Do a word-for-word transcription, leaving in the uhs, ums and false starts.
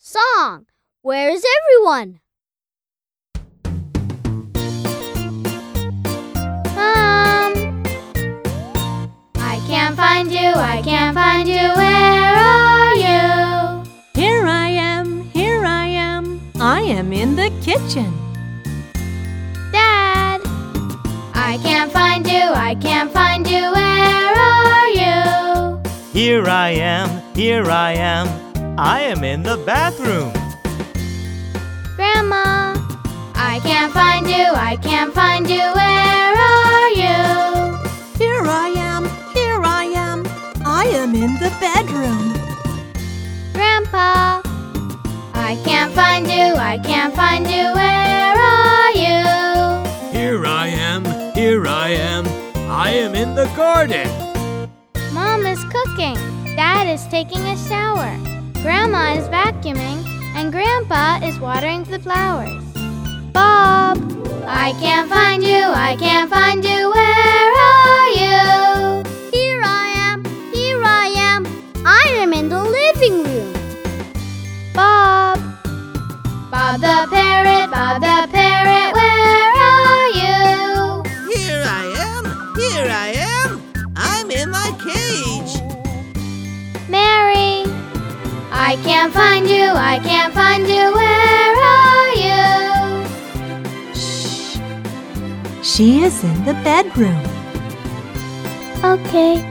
Song. Where is everyone? Mom. I can't find you, I can't find you, where are you? Here I am, here I am, I am in the kitchen. Dad. I can't find you, I can't find you, where are you? Here I am, here I am, I am in the bathroom. Grandma. I can't find you, I can't find you, where are you? Here I am, here I am, I am in the bedroom. Grandpa. I can't find you, I can't find you, where are you? Here I am, here I am, I am in the garden. Mom is cooking. Dad is taking a shower. Grandma is vacuuming, and Grandpa is watering the flowers. Bob. I can't find you, I can't find you, where are you? Here I am, here I am, I am in the living room. Bob. Bob the parrot, Bob the parrot, where are you? Here I am, here I am, I'm in my cage. Mary. I can't find you, I can't find you, where are you? Shh. She is in the bedroom. Okay.